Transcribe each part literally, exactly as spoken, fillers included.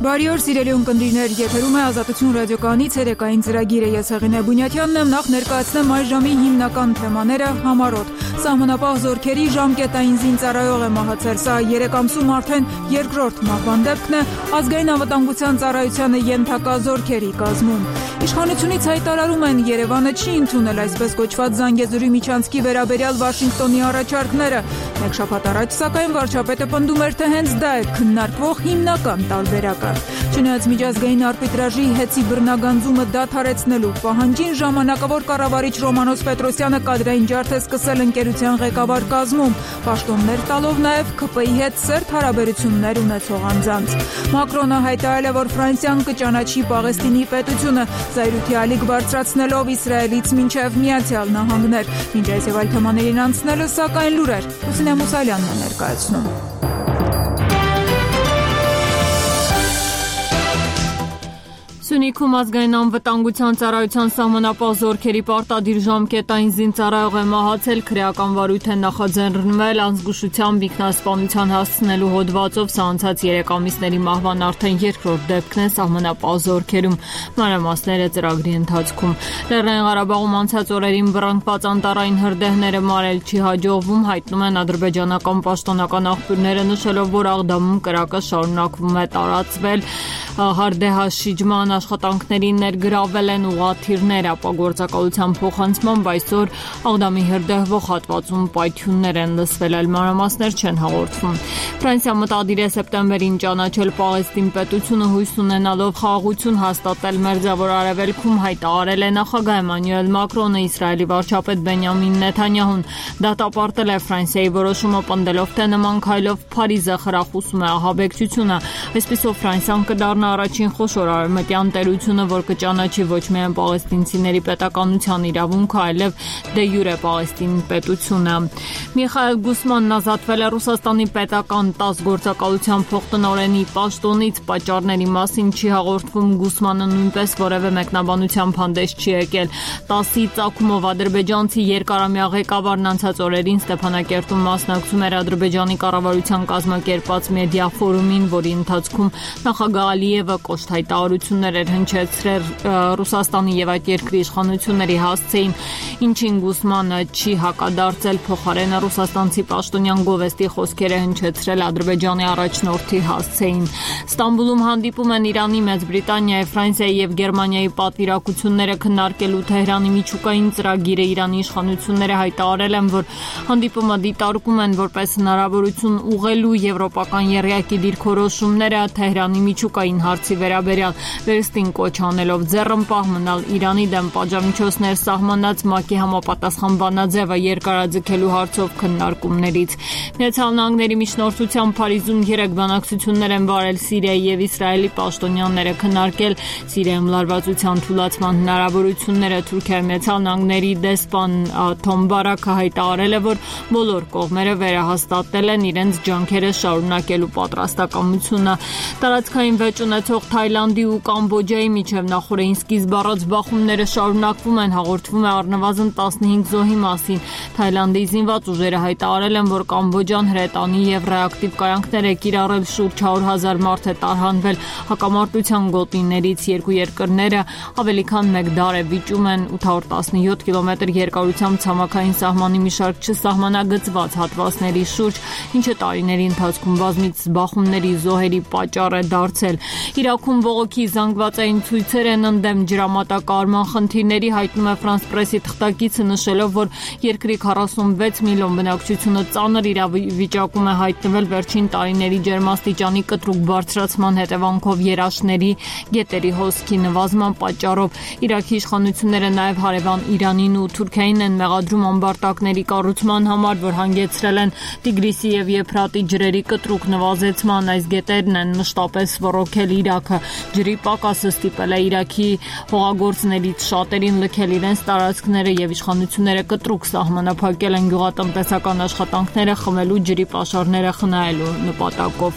Բարի օր, սիրելի ունկնդիրներ, եթերում է Ազատություն ռադիոկայանի ցերեկային ծրագիրը։ Ես Հեղինե Բունյաթյանն եմ, նախ ներկայացնեմ այս ժամի հիմնական թեմաները համառոտ։ Սահմանապահ զորքերի ժամկետային զինծառայող է մահացել, սա երեք ամսում արդեն երկրորդ մահվան դեպքն է ազգային անվտանգության ծառայությանը ենթակա զորքերի կազմում։ Իշխանությունից հայտարարում են, Երևանը չի ընդունել այսպես կոչված Զանգեզուրի միջանցքի վերաբերյալ Վաշինգտոնի առաջարկները։ Մեկ շաբաթ առաջ, սակայն, վարչապետը պնդում էր, թե հենց դա է քննարկվող հիմնական տարբերակը։ Չնայած միջազգային արբիտրաժի հեծի բռնագանձումը դադարեցնելու պահանջին, ժամանակավոր կառավարիչ Ռոմանոս Պետրոսյանը կադրային ջարդ է սկսել ընկերության ղեկավար կազմում, պաշտոններ տալով նաև K P I-ի հետ սերտ հարաբերություններ ունեցող անձանց։ Մակրոնը հայտարարել է, որ Ֆրանսիան կճանաչի Պաղեստինի պետությունը, զայրույթի ալիք բարձրացնելով Իսրայելից մինչև Միացյալ Նահանգներ։ Մինչ այս եւ այլ թեմաներին անցնելը, սակայն լուրեր Լուսինե Մուսալյանն է ներկայացնում։ Սյունիքում ազգային անվտանգության ծառայության սահմանապահ զորքերի պարտադիր ժամկետային զինծառայող է մահացել, քրեական վարույթ է նախաձեռնվել անզգուշությամբ ինքնասպանության հասցնելու հոդվածով, սա անցած երեք ամիսների մահվան արդեն երկրորդ դեպքն է սահմանապահ զորքերում։ Մանրամասները ծրագրի ընթացքում։ Լեռնային Ղարաբաղում անցած օրերին բռնկված անտառային հրդեհները մարել չի հաջողվում, հայտնում են ադրբեջանական պաշտոնական աղբյուրները, նշելով, որ Աղդամում կրակը շարունակվում է տարածվել, հրդեհաշիջման աշխատանքներին ներգրավել են ուղղաթիռներ, ապա գործակալության փոխանցմամբ այսօր Աղդամի հրդեհվող հատվածում պայթյուններ են լսվել, այլ մանրամասներ չեն հաղորդվում։ Ֆրանսիա մտադիր է սեպտեմբերին ճանաչել Պաղեստին պետությունը, հույս ունենալով խաղաղություն հաստատել Մերձավոր Արևելքում, հայտարարել է նախագահ Էմանուել Մակրոնը, Իսրայելի վարչապետ Բենյամին Նեթանյահուն դատապարտել է Ֆրանսիայի որոշումը, պնդելով, թե նման քայլով Փարիզը խրախուսում է ահաբեկչությունը։ Այսպիսով Ֆրանսիան կդառնա առաջին խոշոր արևմտյան տերությունը, որ կճանաչի ոչ միայն պաղեստինցիների պետականության իրավունքը, այլև դե յուրե Պաղեստինի պետությունը։ Միխայել Գուսմանն ազատվել է Ռուսաստանի պետական տաս գործակալության փոխտնօրենի պաշտոնից, պատճառների մասին չի հաղորդվում, Գուսմանը նույնպես որևէ մեկնաբանությամբ հանդես չի եկել։ տասի ծագումով ադրբեջանցի երկարամյա ղեկավարն անցած օրերին Ստեփանակերտում մասնակցում էր Ադրբեջանի կառավարության կազմակերպած մեդիա ֆորումին, որի ընթացքում նախագահ Ալիևը կոշտ հայտարարություններ էր հնչեցրել Ռուսաստանի եւ այդ երկրի իշխանությունների հասցեին, ինչին Գուսմանը չի հակադարձել, փոխարենը ռուսաստանցի պաշտոնյան գովեստի խոսքեր է հնչեցրել Ադրբեջանի առաջնորդի հասցեին։ Ստամբուլում հանդիպում են Իրանի, Մեծ Բրիտանիայի, Ֆրանսիայի եւ Գերմանիայի պատվիրակությունները քննարկելու Թեհրանի միջուկային ծրագիրը։ Իրանի իշխանությունները հայտարարել են, որ հանդիպումը դիտարկում են որպես հնարավորություն ուղղելու եվրոպական եռյակի դիրքորոշումները Թեհրանի միջուկային հարցի վերաբերյալ, վերստին կոչ անելով ձեռնպահ մնալ Իրանի դեմ պատժամիջոցներ սահմանած ՄԱԿ-ի համապատասխան բանաձևը երկարաձգելու հարցով քննարկումներից։ Միացյալ Նահանգների միջնորդությամբ Փարիզում երեք բանակցություններ են վարել Սիրիայի եւ Իսրայելի պաշտոնյաները, քննարկել Սիրիայում լարվածության թուլացման հնարավորությունները։ Թուրքիայի Միացյալ Նահանգների դեսպան Թոմ Բարաքը հայտարարել է, որ բոլոր կողմերը վերահաստատել են իրենց ջանքերը շարունակելու պատրաստակամությունը։ Տարածքային վեճ ունեցող Թայլանդի ու Կամբոջայի միջև նախորդին սկիզբ առած բախումները շարունակվում են, հաղորդվում է առնվազն տասնհինգ զոհի մասին։ Թայլանդի զինված ուժերը հայտարարել են, որ Կամբոջան հրետանի եւ ռեակտիվ կայանքներ է կիրառել, շուրջ հարյուր հազար մարդ է տարհանվել հակամարտության գոտիներից։ Երկու երկրները ավելի քան մեկ դար է վիճում են ութ հարյուր տասնյոթ կիլոմետր երկարությամբ ցամաքային սահմանի մի շարք չսահմանագծված հատվածների շուրջ, ինչը տարիների ընթացքում բազմիցս բախումների զոհերի պատճառ է դարձել։ Իրաքում բողոքի զանգվածային ցույցեր են ընդդեմ ջրամատակարարման խնդիրների, հայտնում է Ֆրանս պրեսի թղթակիցը, նշելով, որ երկրի քառասունվեց միլիոն բնակչությունը ծանր իրավիճակում է հայտնվել վերջին տարիների ջերմաստիճանի կտրուկ բարձրացման հետևանքով երաշների, գետերի հոսքի նվազման պատճառով։ Իրաքի իշխանությունները նաև հարևան Իրանին ու Թուրքիային են մեղադրում ամբարտակների կառուցման համար, որ հանգեցրել են Տիգրիսի եւ Եփրատի ջրերի կտրուկ նվազեցման։ Այս գետերն են մշտապես ռոքել Իրաքը։ Ջրի պակասը ստիպել է Իրաքի հողագործներից շատերին լքել իրենց տարածքները եւ իշխանությունները կտրուկ սահմանափակել են գյուղատնտեսական աշխատանքները խմելու ջրի պաշարները խնայելու նպատակով։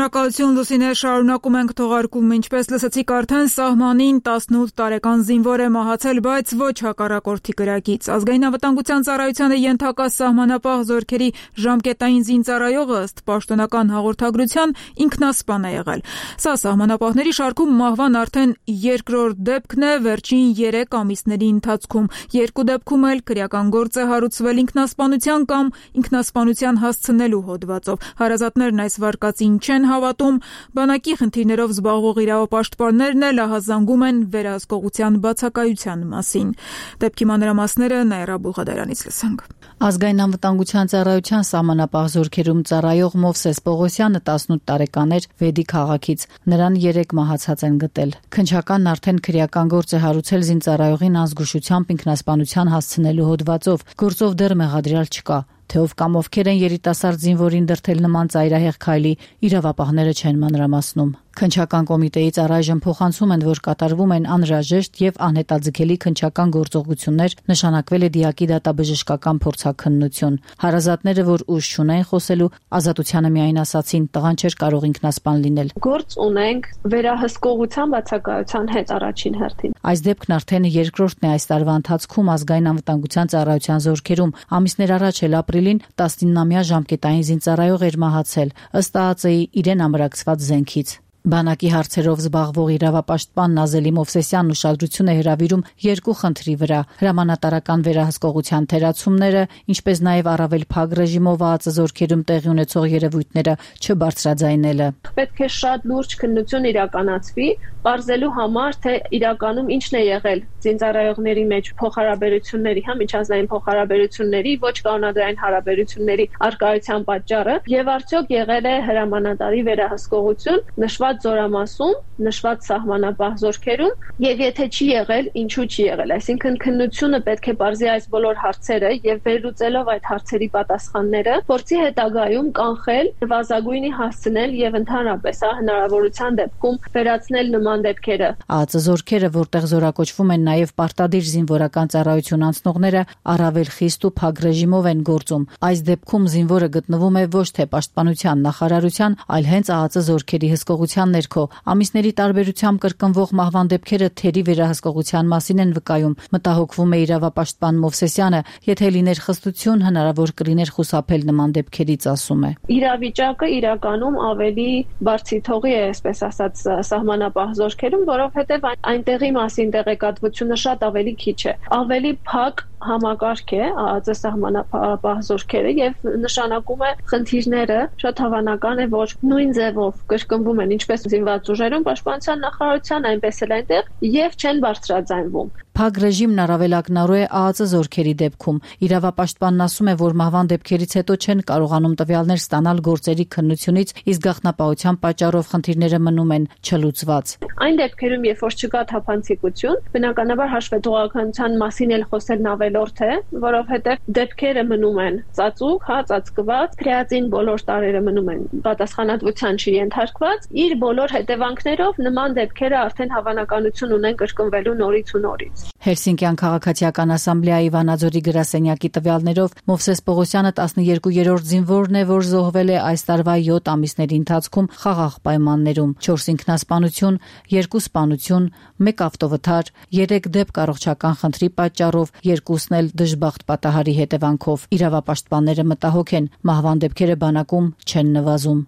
Շնորհակալություն Լուսինե, շարունակում ենք թողարկումը, ինչպես լսեցիք արդեն սահմանին տասնութ տարեկան զինվոր է մահացել, բայց ոչ հակառակորդի կրակից։ Ազգային անվտանգության ծառայությանը ենթակա սահմանապահ զորքերի ժամկետային զինծառայողը ըստ պաշտոնական հաղորդագրության ինքնասպան է եղել։ Սա սահմանապահների շարքում մահվան արդեն երկրորդ դեպքն է վերջին երեք ամիսների ընթացքում։ Երկու դեպքում էլ քրեական գործ է հարուցվել ինքնասպանության կամ ինքնասպանության հասցնելու հոդվածով։ Հարազատներն այս վարկածին չեն հավատում, բանակի խնդիրներով զբաղվող իրավապաշտպաններն էլ ահազանգում են վերահսկողության բացակայության մասին։ Դեպքի մանրամասները Նաիրա Բուղադարանից լսենք։ Ազգային անվտանգության ծառայության սահմանապահ զորքերում ծառայող Մովսես Պողոսյանը տասնութ տարեկան էր Վեդի քաղաքից։ Նրան երեք մահացած են գտել։ Քննչականն արդեն քրեական գործ է հարուցել զինծառայողին անզգուշությամբ ինքնասպանության հասցնելու հոդվածով։ Գործով դեռ մեղադրյալ չկա։ Թե ով կամ ովքեր են երիտասարդ զինվորին դրդել նման ծայրահեղ քայլի, իրավապահները չեն մանրամասնում։ Քննչական կոմիտեից առայժմ փոխանցում են, որ կատարվում են անհրաժեշտ եւ անհետաձգելի քննչական գործողություններ, նշանակվել է դիակի դատաբժշկական փորձաքննություն։ Հարազատները, որ ուժ չունեն խոսելու, ազատությանը միայն ասացին, տղան չէր կարող ինքնասպան լինել։ Գործ ունենք վերահսկողության բացակայության հետ առաջին հերթին։ Այս դեպքն արդեն երկրորդն է այս տարվա ընթացքում ազգային անվտանգության ծառայության զորքերում։ Ամիսներ առաջ էլ ապրիլին տասնինամյա ժամկետային զինծառայող էր մահացել, ըստ ԱԱԾ-ի իրեն ամրակցված զենքից։ Բանակի հարցերով զբաղվող իրավապաշտպան Նազելի Մովսեսյանն ուշադրություն է հրավիրում երկու խնդրի վրա՝ հրամանատարական վերահսկողության թերացումները, ինչպես նաև առավել փակ ռեժիմով ԱԱԾ զորքերում տեղի ունեցող երևույթները չբարձրաձայնելը։ Պետք է շատ լուրջ քննություն իրականացվի, պարզելու համար, թե իրականում ինչն է եղել զինծառայողների մեջ փոխհարաբերությունների, հա, միջազգային փոխհարաբերությունների, ոչ կանոնադրային հարաբերությունների առկայության պատճառը, եւ արդյոք եղել է հրամանատարի վերահսկողություն նշված զորամասում, նշված սահմանապահ զորքերում, եւ եթե չի եղել, ինչու չի եղել։ Այսինքն քննությունը պետք է բարձի այս բոլոր հարցերը եւ վերլուծելով այդ հարցերի պատասխանները, փորձի հետագայում կանխել, նվազագույնի հասցնել եւ ընդհանրապես հա հնարավորության դեպքում վերացնել նման դեպքերը։ ԱԱԾ զորքերը, որտեղ զորակոչվում են նաև պարտադիր զինվորական ծառայություն անցնողները, առավել խիստ ու փակ ռեժիմով են գործում։ Այս դեպքում զինվորը գտնվում է ոչ թե պաշտպանության նախարարության, այլ հենց ԱԱԾ զորքերի հսկողության ներքո։ Ամիսների տարբերությամբ կրկնվող մահվան դեպքերը թերի վերահսկողության մասին են վկայում։ Մտահոգվում է իրավապաշտպան Մովսեսյանը, եթե լիներ խստություն, հնարավոր կլիներ խուսափել նման դեպքերից, ասում է։ Իրավիճակը իրականում ավելի բարձիթողի է, այսպես ասած, սահմանապահ զորքերում, որովհետև այնտեղի մասին տեղեկատվությունը շատ ավելի քիչ է։ Ավելի փակ համակարգ է ԱԱԾ սահմանապահ զորքերը եւ նշանակում է խնդիրները շատ հավանական է, որ նույն ձևով կրկնվում են ինչպես զինված ուժերում պաշտպանության նախարարության, այնպես էլ այնտեղ եւ չեն բարձրաձայնվում։ Փակ ռեժիմն առավել ակնառու է ԱԱԾ զորքերի դեպքում։ Իրավապաշտպանն ասում է, որ մահվան դեպքերից հետո չեն կարողանում տվյալներ ստանալ գործերի քննությունից, իսկ գաղտնապահության պատճառով խնդիրները մնում են չլուծված։ Այն դեպքերում, երբ որ չկա թափանցիկություն, բնականաբար հաշվետվողականության մասին էլ խոսելն ավելորդ է, որովհետև դեպքերը մնում են ծածուկ, հա, ծածկված, քրեածին բոլոր տարերը մնում են պատասխանատվության չենթարկված, իր բոլոր հետևանքներով նման դեպքերը արդեն հավանականություն ունեն կրկնվելու նորից ու նորից։ Հելսինկյան քաղաքացիական ասամբլեայի Վանաձորի գրասենյակի տվյալներով Մովսես Պողոսյանը տասներկուերորդ զինվորն է, որ զոհվել է այս տարվա յոթ ամիսների ընթացքում խաղաղ պայմաններում։ չորս ինքնասպանություն, երկու սպանություն, մեկ ավտովթար, երեք դեպք առողջական խնդրի պատճառով, երկուսն էլ դժբախտ պատահարի հետևանքով։ Իրավապաշտպանները մտահոգ են, մահվան դեպքերը բանակում չեն նվազում։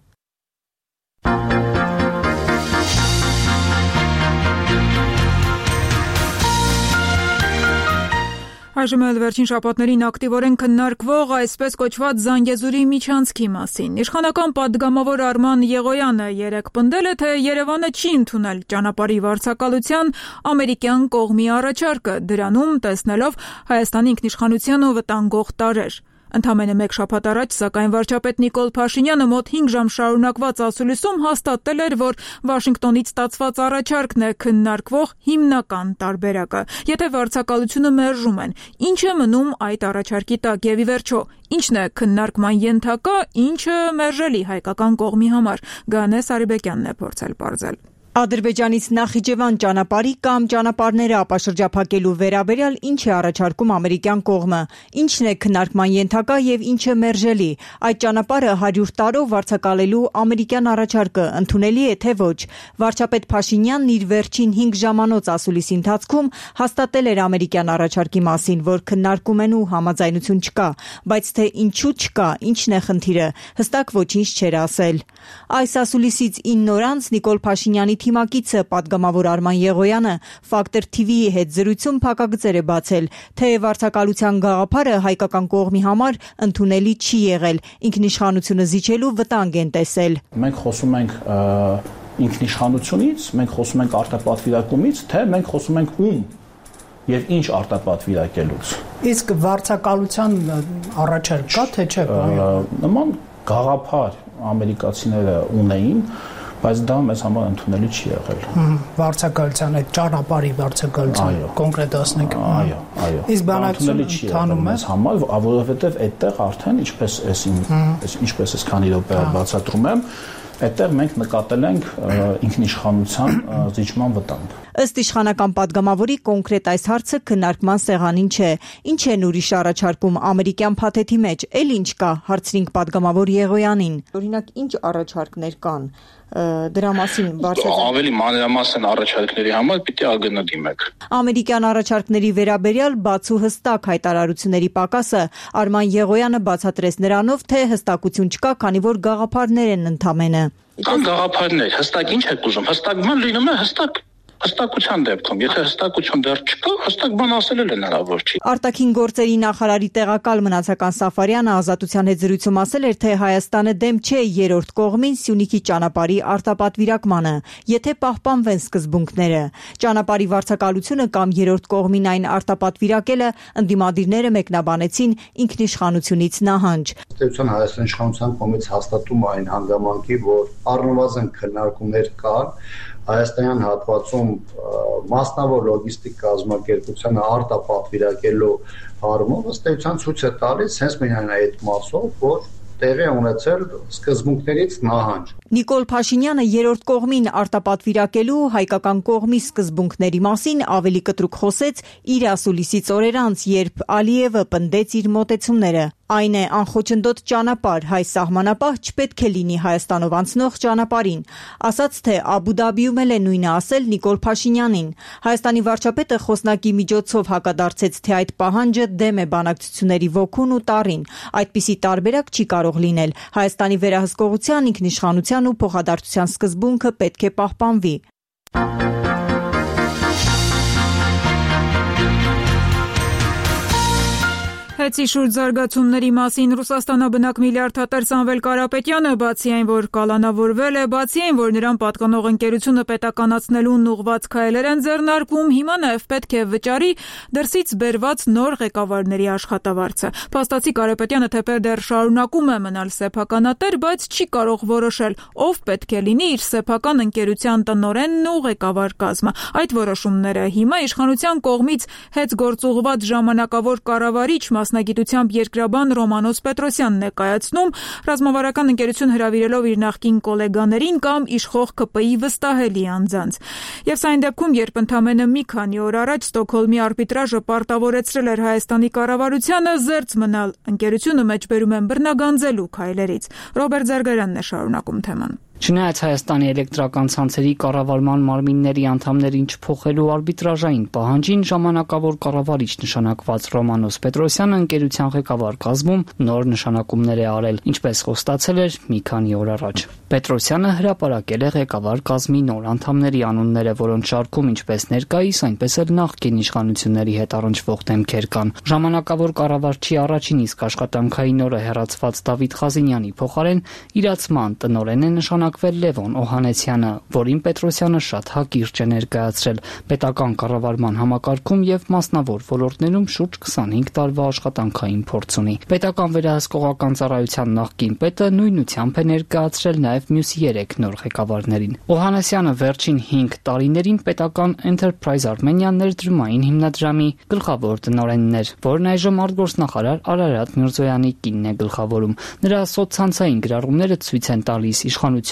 Այժմ էլ վերջին շաբաթներին ակտիվորեն քննարկվող այսպես կոչված Զանգեզուրի միջանցքի մասին։ Իշխանական պատգամավոր Արման Եղոյանը երեկ պնդել է, թե Երևանը չի ընդունել ճանապարհի վարձակալության ամերիկյան կողմի առաջարկը, դրանում տեսնելով Հայաստանի ինքնիշխանությանը վտանգող տարրեր։ Ընդամենը մեկ շաբաթ առաջ, սակայն վարչապետ Նիկոլ Փաշինյանը մոտ հինգ ժամ շարունակված ասուլիսում հաստատել էր, որ Վաշինգտոնից ստացված առաջարկն է քննարկվող հիմնական տարբերակը։ Եթե վարձակալությունը մերժում են, ինչ է մնում այդ առաջարկի տակ եւ ի վերջո, ինչն է քննարկման ենթակա, ինչը մերժելի հայկական կողմի համար։ Գանե Սարիբեկյանն է փորձել պարզել։ Ադրբեջանից Նախիջևան ճանապարհի կամ ճանապարհները ապաշրջափակելու վերաբերյալ ինչ է առաջարկում ամերիկյան կողմը, ինչն է քննարկման ենթակա եւ ինչը մերժելի, այդ ճանապարհը հարյուր տարով վարձակալելու ամերիկյան առաջարկը ընդունելի է թե ոչ։ Վարչապետ Փաշինյանն իր վերջին հինգ ժամանոց ասուլիսի ընթացքում հաստատել էր ամերիկյան առաջարկի մասին, որ քննարկում են ու համաձայնություն չկա, բայց թե ինչու չկա, ինչն է խնդիրը, հստակ ոչինչ չէր ասել։ Այս ասուլիսից ինը օր անց Նիկոլ Փաշինյանի թիմակիցը պատգամավոր Արման Եղոյանը Ֆակտոր թի վիի հետ զրույցում փակագծեր է բացել, թե վարձակալության գաղափարը հայկական կողմի համար ընդունելի չի եղել, ինքնիշխանությունը զիջելու վտանգ են տեսել։ Մենք խոսում ենք ինքնիշխանությունից, մենք խոսում ենք արտապատվիրակումից, թե մենք խոսում ենք ում եւ ինչ արտապատվիրակելուց։ Իսկ վարձակալության առաջարկ կա թե չէ։ Նման գաղափար ամերիկացիները ունեին, բայց դա մեզ համար ընդունելի չի եղել։ Վարձակալության այդ ճանապարհի վարձակալության կոնկրետացնենք։ Այո, այո։ Իսկ բանակցությունը ընթանում է մեզ համար, որովհետև այդտեղ արդեն ինչպես էս ինչպես էս քանի րոպե բացատրում եմ, այդտեղ մենք նկատել ենք ինքնիշխանության զիջման վտանգ։ Ըստ իշխանական պատգամավորի կոնկրետ այս հարցը քննարկման սեղանին չէ։ Ինչ են ուրիշ առաջարկում ամերիկյան փաթեթի մեջ, էլ ինչ կա, հարցրինք պատգամավոր Եղոյանին։ Օրինակ, ինչ առաջարկներ կան դրա մասին բարձրացնել։ Ավելի մանրամասն առաջարկների համար պիտի ԱԳՆ դիմեք։ Ամերիկյան առաջարկների վերաբերյալ բաց ու հստակ հայտարարությունների պակասը Արման Եղոյանը բացատրեց նրանով, թե հստակություն չկա, քանի որ գաղափարներ են ընդամենը։ Կան գաղափարներ, հստակ ինչ եք ուզում, հստակ բան լինում է հստակ հստակության դեպքում, եթե հստակություն դեռ չկա, հստակ բան ասել էլ հնարավոր չի։ Արտաքին գործերի նախարարի տեղակալ Մնացական Սաֆարյանը Ազատության հետ զրույցում ասել էր, թե Հայաստանը դեմ չէ երրորդ կողմին Սյունիքի ճանապարհի արտապատվիրակմանը, եթե պահպանվեն սկզբունքները։ Ճանապարհի վարձակալությունը կամ երրորդ կողմին այն արտապատվիրակելը ընդդիմադիրները մեկնաբանեցին ինքնիշխանությունից նահանջ։ Ըստ Հայաստանի իշխանության կողմից հաստատում այն հանգամանքի, որ առնվազն քննարկումներ կան Հայաստանյան հատվածում մասնավոր լոգիստիկ կազմակերպությանը արտապատվիրակելու հարումով ըստ էության ցույց է տալիս հենց միայն այդ մասով, որ տեղի ունեցել սկզբունքներից նահանջ։ Նիկոլ Փաշինյանը երրորդ կողմին արտապատվիրակելու հայկական կողմի սկզբունքների մասին ավելի կտրուկ խոսեց իր ասուլիսից օրեր անց, երբ Ալիևը պնդեց իր մոտեցումները։ Այն է անխոչնդոտ ճանապարհ, հայ սահմանապահ չպետք է լինի Հայաստանով անցնող ճանապարհին, ասաց, թե Աբու Դաբիում էլ է նույնը ասել Նիկոլ Փաշինյանին։ Հայաստանի վարչապետը խոսնակի միջոցով հակադարձեց, թե այդ պահանջը դեմ է բանակցությունների ոգուն ու տառին, այդպիսի տարբերակ չի կարող լինել։ Հայաստանի վերահսկողության, ինքնիշխանության ու փոխադարձության սկզբունքը պետք է պահպանվի։ Հեցի շուրջ զարգացումների մասին Ռուսաստանաբնակ միլիարդատեր Սամվել Կարապետյանը բացի այն, որ կալանավորվել է, բացի այն, որ նրան պատկանող ընկերությունը պետականացնելուն ուղղված քայլեր են ձեռնարկում, հիմա նաև պետք է վճարի դրսից բերված նոր ղեկավարների աշխատավարձը։ Փաստացի Կարապետյանը թեպետ դեռ շարունակում է մնալ սեփականատեր, բայց չի կարող որոշել, ով պետք է լինի իր սեփական ընկերության տնօրենն ու ղեկավար կազմը։ Այդ որոշումները հիմա իշխանության կողմից հետգործուղված ժամանակավոր կառավարիչ մասնագիտությամբ երկրաբան Ռոմանոս Պետրոսյանն է կայացնում, ռազմավարական ընկերություն հրավիրելով իր նախկին գոլեգաներին կամ իշխող ԿՊ-ի վստահելի անձանց։ Եվ սա այն դեպքում, երբ ընդամենը մի քանի օր առաջ Ստոկհոլմի արբիտրաժը պարտավորեցրել էր Հայաստանի կառավարությանը զերծ մնալ ընկերությունը մեջբերում են բռնագանձելու քայլերից։ Ռոբերտ Զարգարյանն է շարունակում թեման։ Չնայած Հայաստանի էլեկտրական ցանցերի կառավարման մարմինների անդամներին չփոխելու արբիտրաժային պահանջին, ժամանակավոր կառավարիչ նշանակված Ռոմանոս Պետրոսյանը ընկերության ղեկավար կազմում նոր նշանակումներ է արել, ինչպես խոստացել էր մի քանի օր առաջ։ Պետրոսյանը հրապարակել է ղեկավար կազմի նոր անդամների անունները, որոնց շարքում ինչպես ներկայիս, այնպես էլ նախկին իշխանությունների հետ առնչվող դեմքեր կան։ Ժամանակավոր կառավարչի առաջին իսկ աշխատանքային օրը հեռացված Դավիթ Խազինյանի փոխարեն իրացման տնօրեն է նշանակվել Լևոն Օհանեսյանը, որին Պետրոսյանը շատ հակիրճ է ներկայացրել պետական կառավարման համակարգում եւ մասնավոր ոլորտներում շուրջ քսանհինգ տարվա աշխատանքային փորձ ունի։ Պետական վերահսկողական ծառայության նախկին պետը նույնությամբ է ներկայացրել նաեւ մյուս երեք նոր ղեկավարներին։ Օհանեսյանը վերջին հինգ տարիներին պետական Enterprise Armenia ներդրումային հիմնադրամի գլխավոր տնօրենն էր, որն այժմ արտգործնախարար Արարատ Միրզոյանի կինն է գլխավորում։ Նրա սոցցանցային գրառումները ցույց են տալիս իշխանություն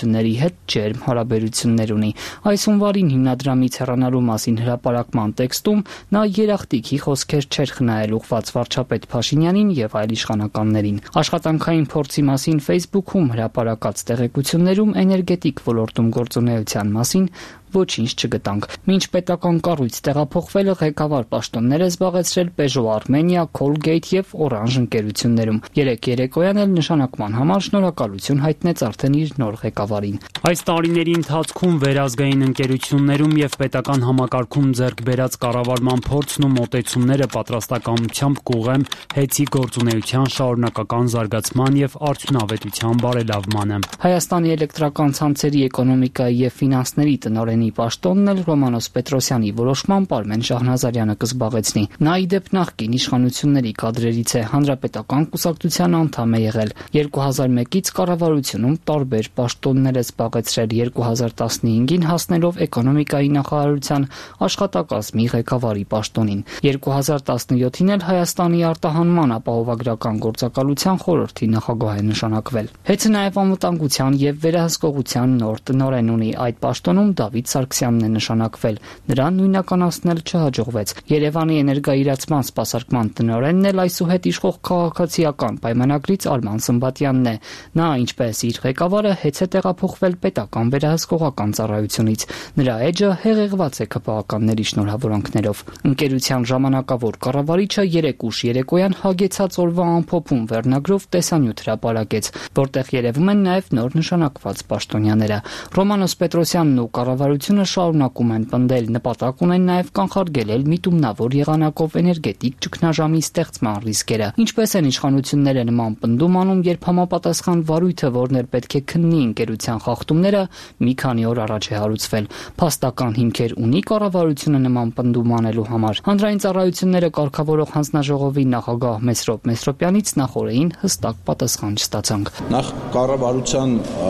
հանրապետությունների հետ ջերմ հարաբերություններ ունի։ Այս հունվարին հիմնադրամից հեռանալու մասին հրապարակման տեքստում նա երախտիկի խոսքեր չէր խնայել ուղղված վարչապետ Փաշինյանին եւ այլ իշխանականներին։ Աշխատանքային փորձի մասին Facebook-ում հրապարակած տեղեկություններում էներգետիկ ոլորտում գործունեության մասին ոչինչ չգտանք։ Մինչ պետական կառույց տեղափոխվելը ղեկավար պաշտոններ է զբաղեցրել Peugeot Armenia, Colgate եւ Orange ընկերություններում։ Երեք երեկոյան էլ նշանակման համար շնորհակալություն հայտնեց արդեն իր նոր ղեկավարին։ Այս տարիների ընթացքում վերազգային ընկերություններում եւ պետական համակարգում ձեռք բերած կառավարման փորձն ու մոտեցումները պատրաստակամությամբ կուղղեն հեծի գործունեության շարունակական զարգացման եւ արդյունավետության բարելավմանը։ Հայաստանի էլեկտրական ցանցերի էկոնոմիկայի եւ ֆինանսների տնօրենի պաշտոնն էլ Ռոմանոս Պետրոսյանի որոշմամբ Արմեն Շահնազարյանը կզբաղեցնի։ Նա ի դեպ նախկին իշխանությունների կադրերից է, հանրապետական կուսակցության անդամ է եղել։ երկու հազար մեկից կառավարությունում տարբեր պաշտոններ է զբաղեցրել, երկու հազար տասնհինգին հասնելով էկոնոմիկայի նախարարության աշխատակազմի ղեկավարի պաշտոնին։ երկու հազար տասնյոթին էլ Հայաստանի արտահանման ապահովագրական գործակալության խորհրդի նախագահ է նշանակվել։ Հեծը նաև անվտանգության եւ վերահսկողության նոր տնօրեն ունի։ Այդ պաշտոնում Դավիթ Սարգսյանն է նշանակվել։ Նրան նույնականացնել չհաջողվեց։ Երևանի էներգաիրացման սպասարկման տնօրենն էլ այսուհետ իշխող քաղաքացիական պայմանագրից Արման Սմբատյանն է։ Նա, ինչպես իր ղեկավարը, հեծ է տեղափոխվել պետական վերահսկողական ծառայությունից։ Նրա էջը հեղեղված է քպահականների շնորհավորանքներով։ Ընկերության ժամանակավոր կառավարիչը երեք ուշ երեկոյան հագեցած օրվա ամփոփում վերնագրով տեսանյութ հրապարակեց, որտեղ երևում են նաև նոր նշանակված պաշտոնյաները։ Ռոմանոս Պետրոսյանն ու կառավարությունը շարունակում են պնդել, նպատակ ունեն նաև կանխարգելել միտումնավոր եղանակով էներգետիկ ճգնաժամի ստեղծման ռիսկերը։ Ինչպես են իշխանությունները նման պնդում անում, երբ համապատասխան վարույթը, որն էլ պետք է քննի ընկերության խախտումները, մի քանի օր առաջ է հարուցվել։ Փաստական հիմքեր ունի կառավարությունը նման պնդում անելու համար։ Հանրային ծառայությունները կարգավորող հանձնաժողովի նախագահ Մեսրոպ Մեսրոպյանից նախորդին հստակ պատասխան չստացանք։ Նախ կառավարության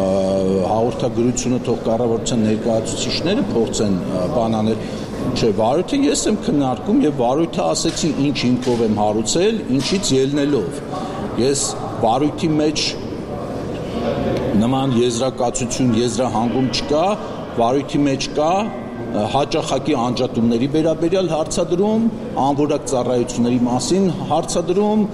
հաղորդագրությունը թող կառավարության ներկայացուցիչները փորձեն բան անել։ Չէ, վարույթը ես եմ քննարկում եւ վարույթը ասեցի ինչ հիմքով եմ հարուցել, ինչից ելնելով։ Ես վարույթի մեջ նման եզրակացություն, եզրահանգում չկա, վարույթի մեջ կա հաճախակի անջատումների վերաբերյալ հարցադրում, անորակ ծառայությունների մասին հարցադրում,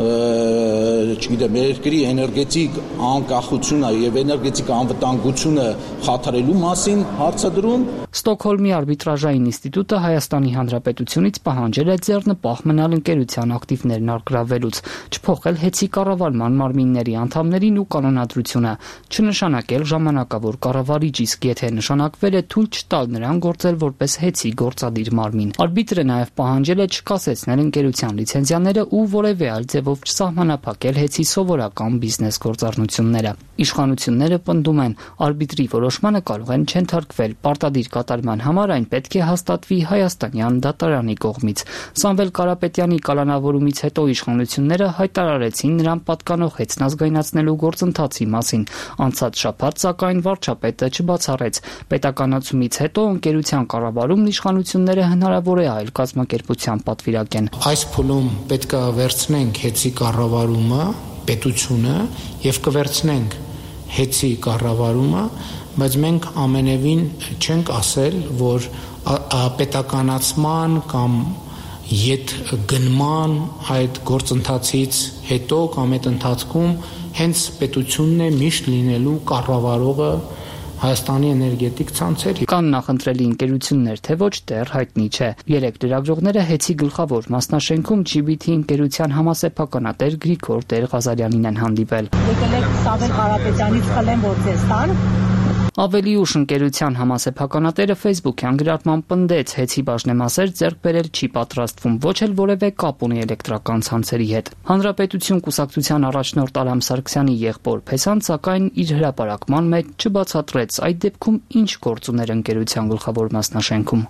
չգիտեմ, երկրի էներգետիկ անկախությունը եւ էներգետիկ անվտանգությունը խաթարելու մասին հարցադրում։ Ստոկհոլմի արբիտրաժային ինստիտուտը Հայաստանի Հանրապետությունից պահանջել է ձեռնպահ մնալ ընկերության ակտիվներն առգրավելուց, չփոխել հեծի կառավարման մարմինների անդամներին ու կանոնադրությունը, չնշանակել ժամանակավոր կառավարիչ, իսկ եթե նշանակվել է, թույլ չտալ նրան գործել որպես հեծի գործադիր մարմին։ Արբիտրը նաև պահանջել է չկասեցնել ընկերության լիցենզիաները ու որևէ այլ ձևով չսահմանափակել հեծի սովորական բիզնես գործառնությունները։ Իշխանությունները պնդում են, արբիտրի որոշմանը կարող են չընթարկվել, պարտադիր կատարման համար այն պետք է հաստատվի Հայաստանյան դատարանի կողմից։ Սամվել Կարապետյանի կալանավորումից հետո իշխանությունները հայտարարեցին նրան պատկանող հեծն ազգայնացնելու գործընթացի մասին։ Անցած շաբաթ, սակայն, վարչապետը չբացառեց։ Պետականացումից հետո ընկերության կառավարումն իշխանությունները հնարավոր է այլ կազմակերպության պատվիրակեն։ Այս փուլում պետք է վերցնենք հեծի կառավարումը, պետությունը եւ կվերցնենք հեծի կառավարումը, բայց մենք ամենևին չենք ասել, որ պետականացման կամ ետ գնման այդ գործընթացից հետո կամ այդ ընթացքում հենց պետությունն է միշտ լինելու կառավարողը Հայաստանի էներգետիկ ցանցերի։ Կան նախընտրելի ընկերություններ, թե ոչ դեռ հայտնի չէ։ Երեք լրագրողները հեծի գլխավոր մասնաշենքում ջի բի թի ընկերության համասեփականատեր Գրիգոր Տեր-Ղազարյանին են հանդիպել։ Եկել եք Սամվել Կարապետյանից խլեմ Ոծեստան։ Ավելի ուշ ընկերության համասեփականատերը Facebook-յան գրառման պնդեց, հեծի բաժնեմասեր ձեռք բերել չի պատրաստվում, ոչ էլ որևէ կապ ունի էլեկտրական ցանցերի հետ։ Հանրապետություն կուսակցության առաջնորդ Արամ Սարգսյանի եղբոր Փեսան, սակայն իր հրապարակման մեջ չբացատրեց այդ դեպքում ինչ գործ ուներ ընկերության գլխավոր մասնաշենքում։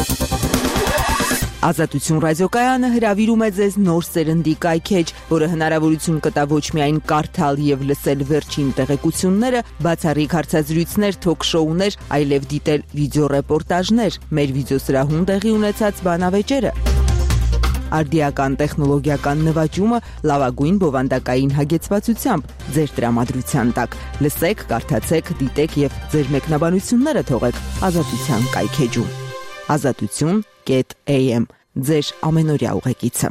Ազատություն ռադիոկայանը հրավիրում է ձեզ նոր սերնդի կայքեջ, որը հնարավորություն կտա ոչ միայն կարդալ եւ լսել վերջին տեղեկությունները, բացառիկ հարցազրույցներ, թոք-շոուներ, այլև դիտել վիդեոռեպորտաժներ, մեր վիդեոսրահում տեղի ունեցած բանավեճերը։ արդիական տեխնոլոգիական նվաճումը լավագույն բովանդակային հագեցվածությամբ ձեր տրամադրության տակ։ Լսեք, կարդացեք, դիտեք եւ ձեր մեկնաբանությունները թողեք Ազատության կայքեջում։ ազատություն կետ էյ էմ ձեր ամենօրյա ուղեկիցը։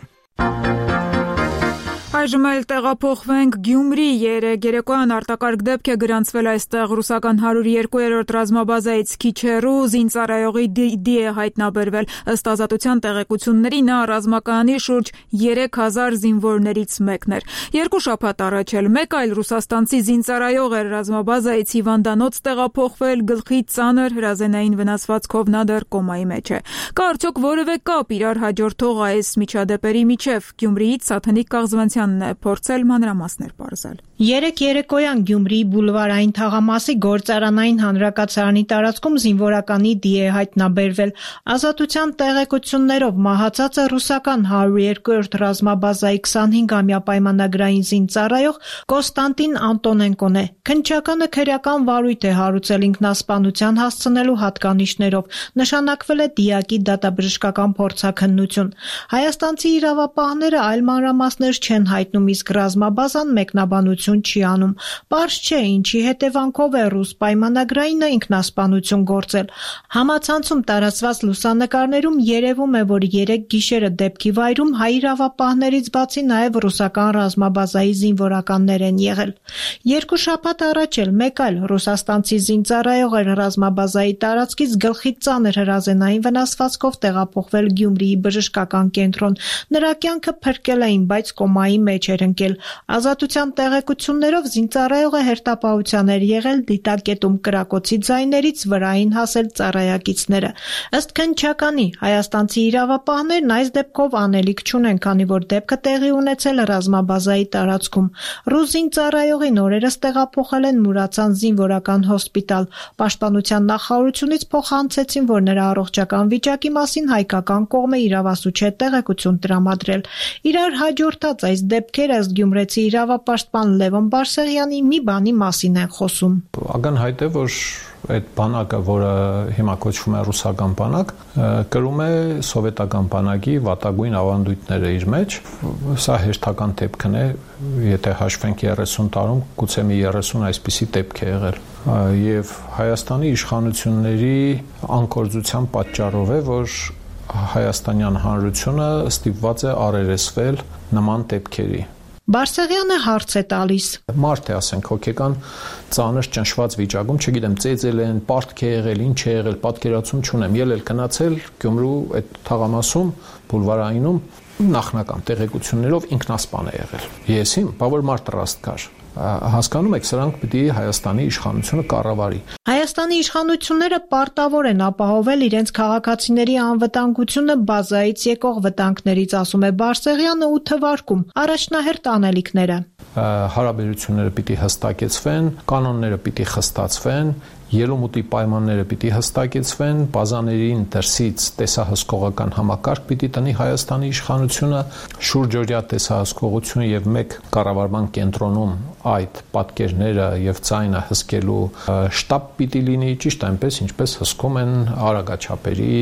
Այժմ էլ տեղափոխվենք Գյումրի։ Երեկ երեկոյան արտակարգ դեպք է գրանցվել այստեղ ռուսական հարյուր երկու-րդ ռազմաբազայից քիչ հեռու զինծառայողի դիդի է հայտնաբերվել։ Ըստ ազատության տեղեկությունների նա ռազմակայանի շուրջ երեք հազար զինվորներից մեկն էր։ Երկու շաբաթ առաջ էլ մեկ այլ ռուսաստանցի զինծառայող էր ռազմաբազայից հիվանդանոց տեղափոխվել, գլխի ծանր հրազենային վնասվածքով նա դեռ կոմայի մեջ է։ Կա արդյոք որևէ կապ իրար հաջորդող այս միջադեպերի միջև։ Գյումրիից Սաթենիկ Կաղզվանցյան փորձել մանրամասներ պարզել։ Երեք երեկոյան Գյումրիի բուլվարային թաղամասի գործարանային հանրակացարանի տարածքում զինվորականի դի է հայտնաբերվել։ Ազատության տեղեկություններով մահացածը ռուսական հարյուր երկու-րդ ռազմաբազայի քսանհինգամյա պայմանագրային զինծառայող Կոստանտին Անտոնենկոն է։ Քննչականը քրեական վարույթ է հարուցել ինքնասպանության հասցնելու հատկանիշներով։ Նշանակվել է դիակի դատաբժշկական փորձաքննություն։ Հայաստանցի իրավապահները այլ մանրամասներ չեն հայտնում, իսկ ռազմաբազան մեկնաբանություն չի անում։ Պարզ չէ, ինչի հետևանքով է ռուս պայմանագրայինը ինքնասպանություն գործել։ Համացանցում տարածված լուսանկարներում երևում է, որ երեք գիշերը դեպքի վայրում հայ իրավապահներից բացի նաև ռուսական ռազմաբազայի զինվորականներ են եղել։ Երկու շաբաթ առաջ էլ մեկ այլ ռուսաստանցի զինծառայող էր ռազմաբազայի տարածքից գլխի ծանր հրազենային վնասվածքով տեղափոխվել Գյումրիի բժշկական կենտրոն։ Նրա կյանքը փրկել էին, բայց կոմայի մեջ էր ընկել։ Ազատության տեղեկություններով զինծառայողը հերթապահության էր եղել, դիտակետում կրակոցի ձայներից վրային հասել ծառայակիցները։ Ըստ քննչականի, հայաստանցի իրավապահներն այս դեպքով անելիք չունեն, քանի որ դեպքը տեղի ունեցել ռազմաբազայի տարածքում։ Ռուս զինծառայողին օրերս տեղափոխել են Մուրացան զինվորական հոսպիտալ։ Պաշտպանության նախարարությունից փոխանցեցին, որ նրա առողջական վիճակի մասին հայկական կողմը իրավասու չէ տեղեկություն տրամադրել։ Իրար հաջորդած այս դեպքերը ըստ գյումրեցի իրավապաշտպան Լևոն Բարսեղյանի մի բանի մասին են խոսում։ Ակնհայտ է, որ այդ բանակը, որը հիմա կոչվում է ռուսական բանակ, կրում է սովետական բանակի վատագույն ավանդույթները իր մեջ։ Սա հերթական դեպքն է, եթե հաշվենք երեսուն տարում, գուցե մի երեսուն այսպիսի դեպք է եղել։ Եվ Հայաստանի իշխանությունների անկորձության պատճառով է, որ Հայաստանյան հանրությունը ստիպված է առերեսվել նման դեպքերի։ Բարսեղյանը հարց է տալիս։ Մարդ է, ասենք, հոգեկան ծանր ճնշված վիճակում, չգիտեմ, ծեծել են, պարտք է եղել, ինչ է եղել, պատկերացում չունեմ, ելել գնացել Գյումրու այդ թաղամասում, բուլվարայինում նախնական տեղեկություններով ինքնասպան է եղել։ Ես իմ, բա որ մարդ ռաստ կար։ Հասկանում եք, սրանք պիտի Հայաստանի իշխանությունը կառավարի։ Հայաստանի իշխանությունները պարտավոր են ապահովել իրենց քաղաքացիների անվտանգությունը բազայից եկող վտանգներից, ասում է Բարսեղյանը ու թվարկում առաջնահերթ անելիքները։ Հարաբերությունները պիտի հստակեցվեն, կանոնները պիտի խստացվեն, ելումուտի պայմանները պիտի հստակեցվեն, բազաներին դրսից տեսահսկողական համակարգ պիտի տնի Հայաստանի իշխանությունը, շուրջօրյա տեսահսկողություն եւ մեկ կառավարման կենտրոնում այդ պատկերները եւ ձայնը հսկելու շտաբ պիտի լինի, ճիշտ այնպես, ինչպես հսկում են արագաչափերի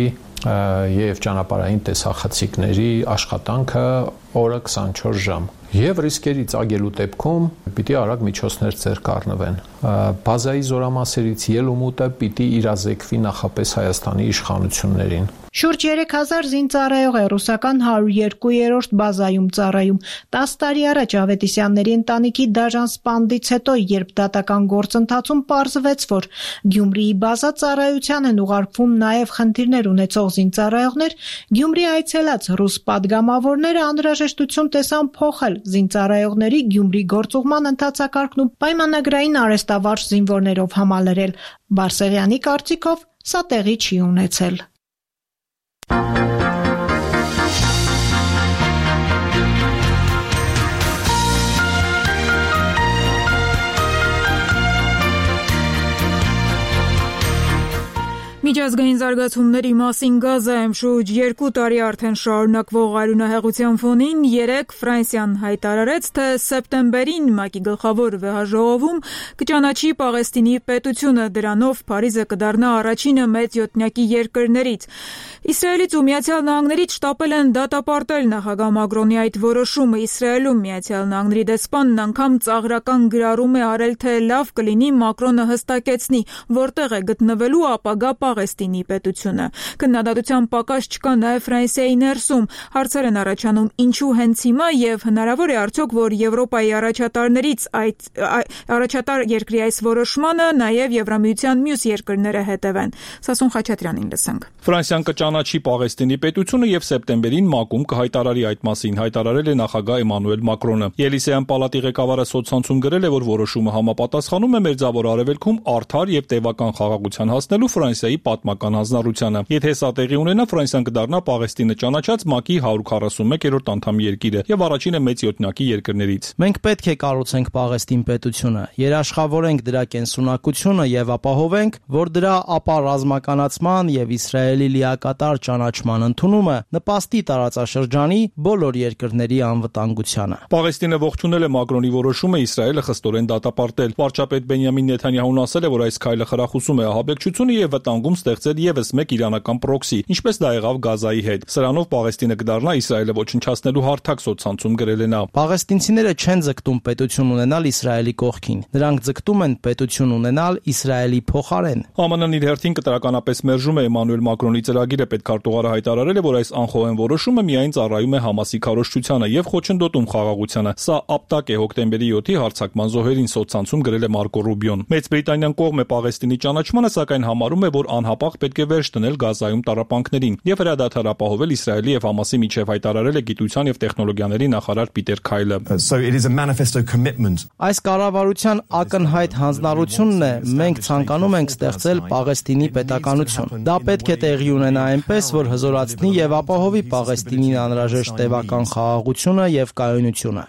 եւ ճանապարհային տեսախցիկների աշխատանքը օրը քսանչորս ժամ։ Եվ ռիսկերի ծագելու դեպքում պիտի արագ միջոցներ ձեռք առնվեն։ Բազայի զորամասերից ելումուտը պիտի իրազեկվի նախապես Հայաստանի իշխանություններին։ Շուրջ երեք հազար զինծառայող է ռուսական հարյուր երկու-րդ բազայում ծառայում։ տասը տարի առաջ Ավետիսյանների ընտանիքի դաժան սպանդից հետո, երբ դատական գործընթացում պարզվեց, որ Գյումրիի բազա ծառայության են ուղարկվում նաև խնդիրներ ունեցող զինծառայողներ, Գյումրի այցելած ռուս պատգամավորները անհրաժեշտություն տեսան փոխել զինծառայողների Գյումրի գործուղման ընթացակարգն ու պայմանագրային արհեստավարժ զինվորներով համալրել։ Բարսեղյանի կարծիքով սա տեղի չի ունեցել։ Միջազգային զարգացումների մասին Գազայում շուրջ երկու տարի արդեն շարունակվող արյունահեղության ֆոնին երեկ Ֆրանսիան հայտարարեց, թե սեպտեմբերին ՄԱԿ-ի գլխավոր վեհաժողովում կճանաչի Պաղեստինի պետությունը, դրանով Փարիզը կդառնա առաջինը մեծ յոթնյակի երկրներից։ Իսրայելից ու Միացյալ Նահանգներից շտապել են դատապարտել նախագահ Մակրոնի այդ որոշումը։ Իսրայելում Միացյալ Նահանգների դեսպանն անգամ ծաղրական գրառում է արել, թե լավ կլինի Մակրոնը հստակեցնի, որտեղ է գտնվելու ապագա Պաղեստինի պետությունը։ Քննադատության պակաս չկա նաև Ֆրանսիայի ներսում։ Հարցեր են առաջանում ինչու հենց հիմա եւ հնարավոր է արդյոք, որ Եվրոպայի առաջատարներից այդ առաջատար երկրի այս որոշմանը նաև Եվրամիության մյուս երկրները հետևեն։ Սասուն Խաչատրյանին լսենք։ Ֆրանսիան կճանաչի Պաղեստինի պետությունը եւ սեպտեմբերին ՄԱԿ-ում կհայտարարի այդ մասին, հայտարարել է նախագահ Էմանուել Մակրոնը։ Ելիսեյան պալատի ղեկավարը սոցցանցում գրել է, որ որոշումը համապատասխանում է Մերձավոր Արևելքում արդար եւ տևական խաղաղության հասնելու Ֆրանսիայի պատմական հանձնառությանը։ Եթե սա տեղի ունենա, Ֆրանսիան կդառնա Պաղեստինը ճանաչած ՄԱԿ-ի հարյուր քառասունմեկերորդ անդամ երկիրը եւ առաջինը մեծ յոթնյակի երկրներից։ Մենք պետք է կառուցենք Պաղեստին պետությունը, երաշխավորենք դրա կենսունակությունը եւ ապահովենք, որ դրա ապառազմականացման եւ Իսրայելի լիակատար ճանաչման ընդունումը նպաստի տարածաշրջանի բոլոր երկրների անվտանգությանը։ Պաղեստինը ողջունել է Մակրոնի որոշումը Իսրայելը խստորեն դատապարտել։ Վարչապետ Բենյամին Նեթանյահուն ասել է, որ այս քայլը խրախուսում է ահաբեկչությունը եւ վտանգում ստեղծել եւս մեկ իրանական պրոքսի, ինչպես դա եղավ Գազայի հետ։ Սրանով Պաղեստինը կդառնա Իսրայելը ոչնչացնելու հարթակ, սոցցանցում գրել է նա։ Պաղեստինցիները չեն ձգտում պետություն ունենալ Իսրայելի կողքին։ Նրանք ձգտում են պետություն ունենալ Իսրայելի փոխարեն։ ԱՄՆ-ն իր հերթին կտրականապես մերժում է Էմանուել Մակրոնի ծրագիրը։ Պետքարտուղարը հայտարարել է, որ այս անխոհեն որոշումը միայն ծառայում է Համասի քարոզչությանը եւ խոչընդոտում խաղաղությանը։ Սա ապտակ է հոկտեմբերի յոթի հարձակման զոհերին, սոցցանցում գրել է Մարկո Ռուբիոն։ Մեծ Բրիտանիան կողմ է Պաղեստինի ճանաչմանը, սակայն համարում է, որ անհապաղ պետք է վերջ դնել Գազայում տառապանքներին եւ հրադադար ապահովել Իսրայելի եւ Համասի միջև, հայտարարել է գիտության եւ տեխնոլոգիաների նախարար Պիտեր Քայլը։ Այս կառավարության ակնհայտ հանձնառությունն է, մենք ցանկանում ենք ստեղծել Պաղեստինի պետականություն։ Դա պետք է տեղի ունենա այնպես, որ հզորացնի եւ ապահովի Պաղեստինին անհրաժեշտ տևական խաղաղությունը եւ կայունությունը։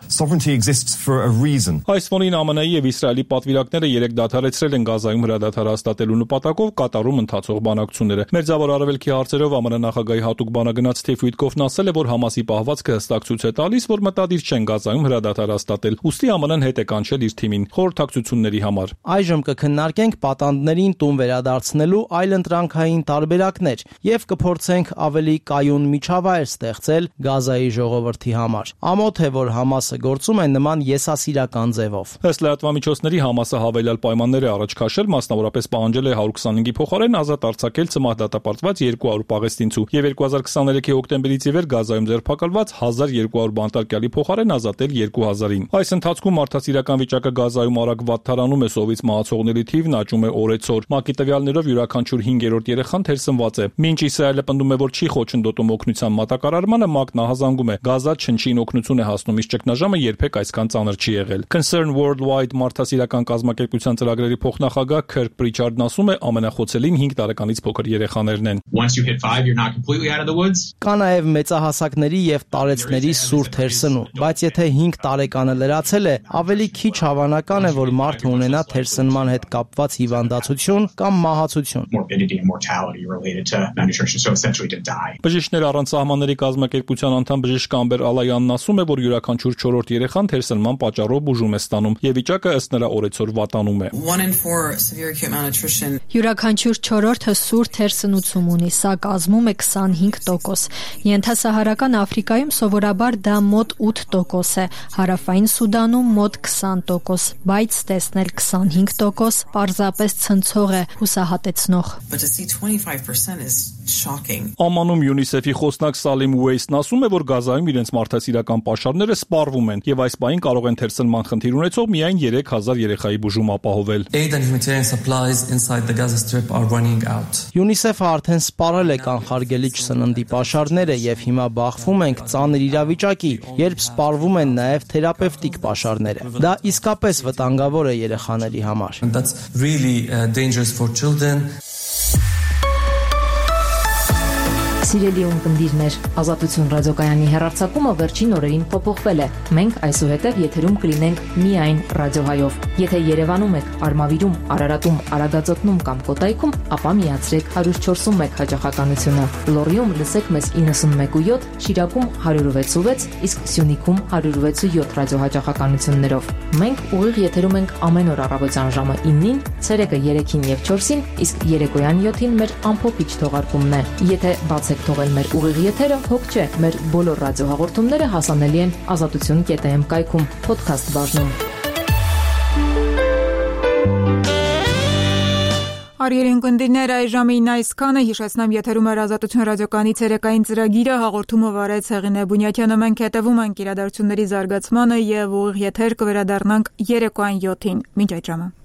Այս ֆոնին ԱՄՆ-ի եւ Իսրայելի պատվիրակները երեք դադարեցրել են Գազայում հրադադար հաստատելու նպատակով կատարում ընթացող բանակցությունները։ Մերձավոր Արևելքի հարցերով ԱՄՆ նախագահի հատուկ բանագնաց Սթիվ Ուիտկոֆն ասել է, որ Համասի պահվածքը հստակ ցույց է տալիս, որ մտադիր չեն Գազայում հրադադար հաստատել։ Ուստի ԱՄՆ-ն հետ է կանչել իր թիմին խորհրդակցությունների համար։ Այժմ կքննարկենք պատանդներին տուն վերադարձնելու այլընտրանքային տարբերակներ եւ կփորձենք ավելի կայուն միջավայր ստեղծել Գազայի ժողովրդի համար։ Ամոթ է, որ Համասը գործում է նման եսասիրական ձևով։ Ըստ լրատվամիջոցների Համասը հավելյալ պայմաններ է առաջ քաշել, մասնավորապես պահանջել է հարյուր քսանհինգի փոխարեն ազատ արձակել ցմահ դատապարտված երկու հարյուր պաղեստինցու եւ երկու հազար քսաներեքի հոկտեմբերից ի վեր Գազայում ձերբակալված հազար երկու հարյուր բանտարկյալի փոխարեն ազատել երկու հազարին։ Այս ընթացքում մարդասիրական վիճակը Գազայում արագ վատթարանում է, սովից մահացողների թիվն աճում է օրեցօր։ ՄԱԿ-ի տվյալներով յուրաքանչյուր հինգերորդ երեխան թերսնված է։ Մինչ Իսրայելը պնդում է, որ չի խոչընդոտում օգնության մատակարարմանը, ՄԱԿ-ն ահազանգում է Գազա չնչին օգնություն է հասնում, իսկ ճգնաժամը երբեք այսքան ծանր չի եղել։ Concern Worldwide մարդասիրական կազմակերպության ծրագրերի փոխնախագահ Քըրկ Պրիչարդն ասում է, ամենախոցելին հինգ տարեկանից փոքր երեխաներն են։ Կա նաև մեծահասակների եւ տարեցների սուր թերսնու, բայց եթե հինգ տարեկանը լրացել է, ավելի քիչ հավանական է, որ մարդը ունենա թերսնման հետ կապված հիվանդացություն կամ մահացություն։ Բժիշկներ առանց սահմանների կազմակերպության անդամ բժիշկ Ամբեր Ալայանն ասում է, որ յուրաքանչյուր չորրորդ երեխան թերսնման պատճառով բուժում է ստանում եւ վիճակը ըստ նրա օրեցօր վատանում է։ Յուրաքանչյուր չորրորդը սուր թերսնուցում ունի, սա կազմում է քսանհինգ տոկոս։ Ենթասահարական Աֆրիկայում սովորաբար դա մոտ ութ տոկոս է, Հարավային Սուդանում մոտ քսան տոկոս, բայց տեսնել քսանհինգ տոկոս պարզապես ցնցող է, հուսահատեցնող։ Ամանում ՅՈՒՆԻՍԵՖ-ի խոսնակ Սալիմ Ուեյսն ասում է, որ Գազայում իրենց մարդասիրական պաշարները սպառվում են եւ այս պահին կարող են թերսնման խնդիր ունեցող միայն երեք հազար երեխայի բուժում ապահովել։ ՅՈՒՆԻՍԵՖ-ը արդեն սպառել է կանխարգելիչ սննդի պաշարները եւ հիմա բախվում ենք ծանր իրավիճակի, երբ սպառվում են նաեւ թերապևտիկ պաշարները։ Դա իսկապես վտանգավոր է երեխաների համար։ Սիրելի ունկնդիրներ, Ազատություն ռադիոկայանի հեռարձակումը վերջին օրերին փոփոխվել է։ Մենք այսուհետև եթերում կլինենք միայն ռադիոհայով։ Եթե Երևանում եք, Արմավիրում, Արարատում, Արագածոտնում կամ Կոտայքում, ապա միացրեք one oh four one հաճախականությունը։ Լոռիում լսեք մեզ ninety-one point seven, Շիրակում one oh six point six, իսկ Սյունիքում one oh six point seven ռադիոհաճախականություններով։ Մենք ուղիղ եթերում ենք ամեն օր առավոտյան ժամը nine-ին, ցերեկը three-ին եւ four-ին, իսկ երեկոյան seven-ին մեր ամփոփիչ թողարկումն է։ Եթե բաց եք թողել մեր ուղիղ եթերը, հոգ չէ, մեր բոլոր ռադիոհաղորդումները հասանելի են ազատություն dot am կայքում, podcast բաժնում։ Արիերին կնդիրներ այժմին այսքանը հիշեցնեմ եթերում էր Ազատություն ռադիոկայանի ցերեկային ծրագիրը հաղորդումը վարեց Հեղինե Բունյակյանը մենք հետևում ենք իրադարձությունների զարգացմանը եւ ուղիղ եթեր կվերադառնանք երեկոյան seven-ին մինչ այդ ժամը